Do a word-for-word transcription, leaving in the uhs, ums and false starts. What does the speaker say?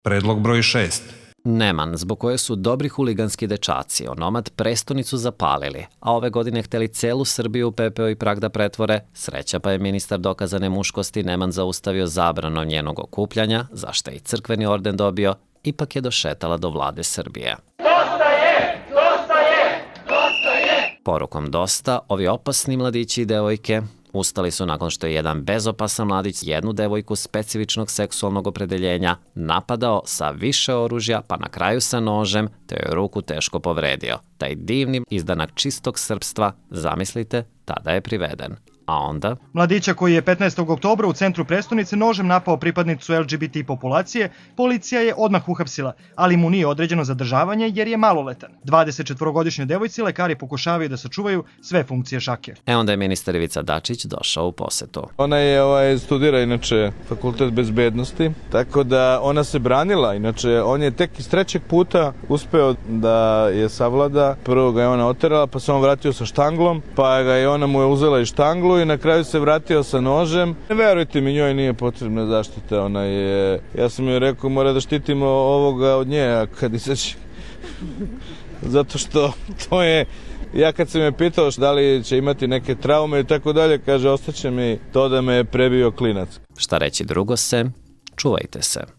Predlog broj šest. Neman, zbog koje su dobri huliganski dečaci onomad prestonicu zapalili, a ove godine hteli celu Srbiju u pepeo i prah da pretvore, sreća pa je ministar dokazane muškosti Neman zaustavio zabranom njenog okupljanja, zašto je i crkveni orden dobio, ipak je došetala do vlade Srbije. Dosta je! Dosta je! Dosta je! Porukom dosta, ovi opasni mladići i devojke ustali su nakon što je jedan bezopasan mladić jednu devojku specifičnog seksualnog opredeljenja napadao sa više oružja, pa na kraju sa nožem, te joj ruku teško povredio. Taj divni izdanak čistog srpstva, zamislite, tada je priveden. A onda? Mladića koji je petnaestog oktobra u centru prestonice nožem napao pripadnicu L G B T populacije, policija je odmah uhapsila, ali mu nije određeno zadržavanje jer je maloletan. dvadesetčetvorogodišnjoj devojci lekari pokušavaju da sačuvaju sve funkcije šake. E onda je ministar Ivica Dačić došao u posetu. Ona je ovaj, studira inače fakultet bezbednosti, tako da ona se branila. Inače, on je tek iz trećeg puta uspeo da je savlada. Prvo ga je ona oterala, pa se on vratio sa štanglom, pa ga je ona mu je uzela i štanglu i na kraju se vratio sa nožem. Ne verujte mi, njoj nije potrebna zaštita. Ona je, ja sam joj rekao, mora da štitimo ovoga od nje, a kad izaći. Zato što to je, ja kad sam je pitao da li će imati neke traume i tako dalje, kaže, ostaće mi to da me je prebio klinac. Šta reći drugo se, čuvajte se.